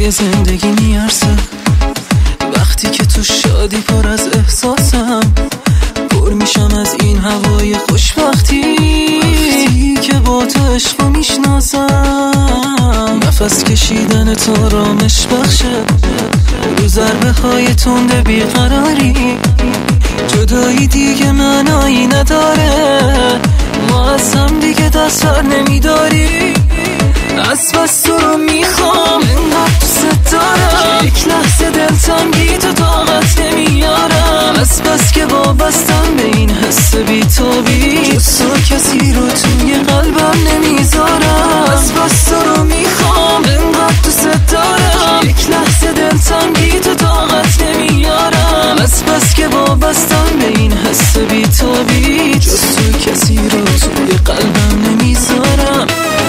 توی زندگی میارزه. وقتی که تو شادی پر از احساسم، پر میشم از این هوای خوشبختی که با تو عشقو میشناسم. نفس کشیدن تو آرامش بخشه، رو ضربه های تند بیقراری. جدایی دیگه معنایی نداره، ما از هم دیگه دست بر نمیداری. از بس تو رو میخوام، انقدر دوست دارم، یک لحظه دلتنگی تو طاقت نمیارم. از بس که وابستم به این حس بی‌تابی، جز تو کسی رو توی قلبم نمیذارم. از بس تو رو میخوام، انقدر دوست دارم، یک لحظه دلتنگی تو طاقت نمیارم. از بس که وابستم به این حس بی‌تابی، جز تو کسی رو توی قلبم نمیذارم.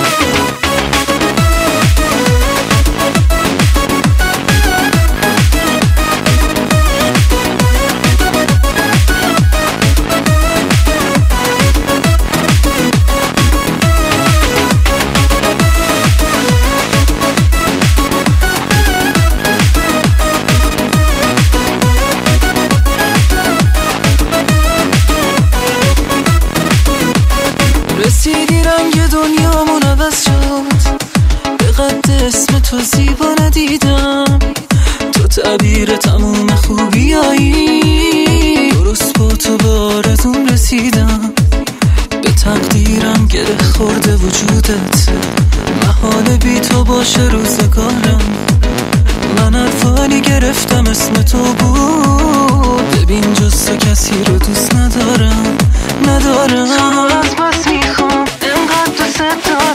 رسیدی رنگ دنیامون عوض شد، به قد اسم تو زیبا ندیدم. تو تعبیر تموم خوبیایی، درست با تو به آرزوم رسیدم. به تقدیرم گره خورده وجودت، محال بی تو باشه روزگارم. من عرفانی گرفتم اسم تو بود، ببین جز تو کسی رو دوست ندارم. از بس میخوام، انقدر دوست دارم،